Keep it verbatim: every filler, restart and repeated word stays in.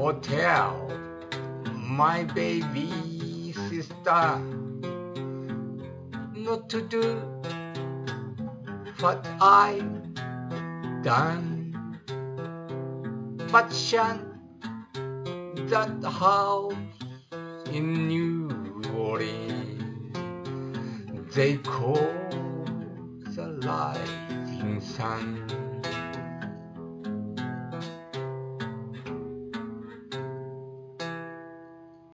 Oh, tell my baby sister not to do what I done, but shun that house in New Orleans they call the rising sun.